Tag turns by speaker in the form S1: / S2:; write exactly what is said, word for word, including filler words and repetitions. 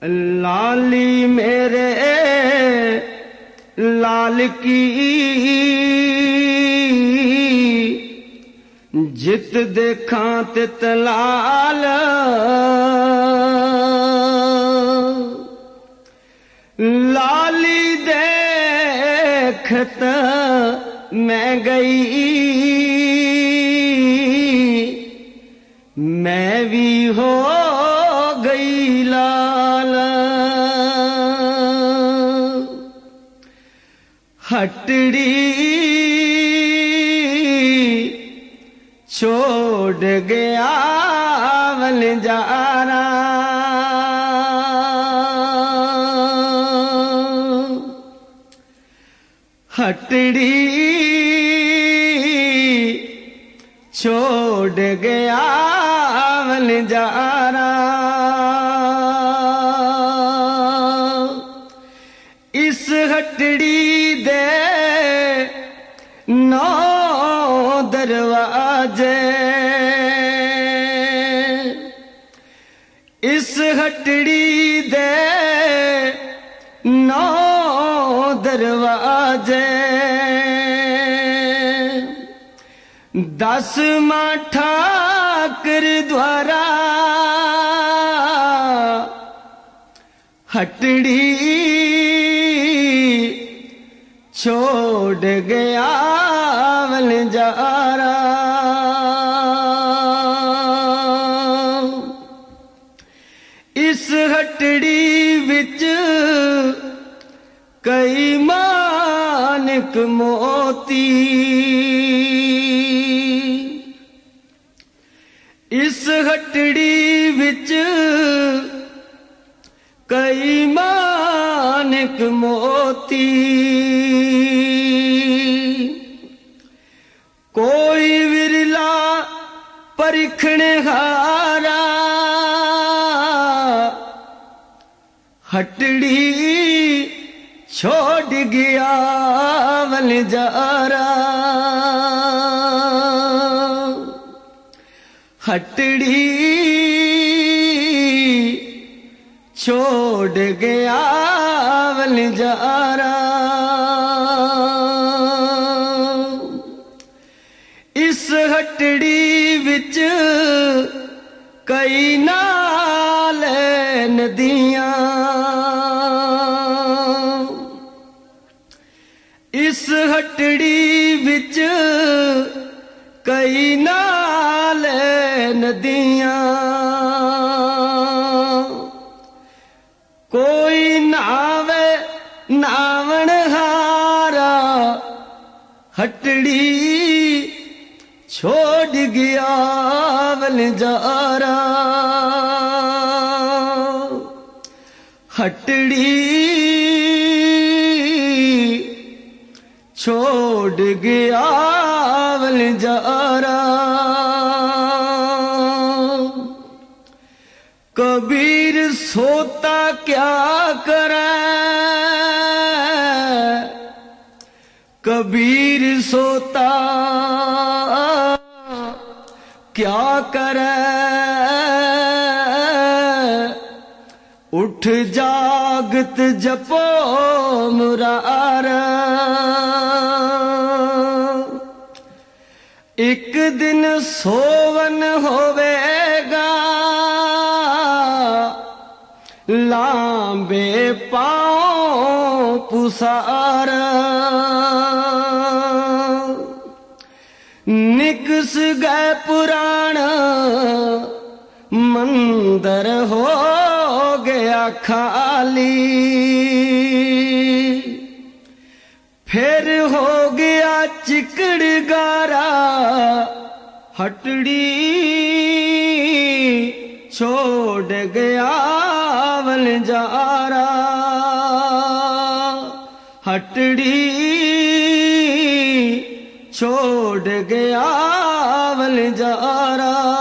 S1: लाली मेरे लाल की जित देखा तित लाल, लाली देखत मैं गई, मैं भी हो गई लाल। हटड़ी छोड़ गया वनजारा, हटड़ी छोड़ गया वनजारा। इस हटड़ी दे नौ दरवाजे, इस हटड़ी दे नौ दरवाजे, दस मां ठाकर द्वारा हटड़ी छोड़ गया वनजारा। इस हटड़ी विच कई मानक मोती, इस हटड़ी विच कई मानक मोती, कोई विरला परिखने हारा हटड़ी छोड़ गया वनजारा। हटड़ी छोड़ गया वनजारा। इस हटड़ी विच कई नाल नदियां, इस हटड़ी विच कई नाल नदियां, कोई नावे नावण हारा हटड़ी छोड़ गया वनजारा। हटड़ी छोड़ गया वनजारा। कबीर सोता क्या करे, कबीर सोता क्या करे, उठ जागत जपो मुरारा। एक दिन सोवन होवेगा लांबे पांव पुसारा, निकस गए पुराण मंदिर हो गया खाली, फिर हो गया चिकड़ गारा हटड़ी छोड़ गया वनजारा। हटड़ी छोड़ गया वनजारा।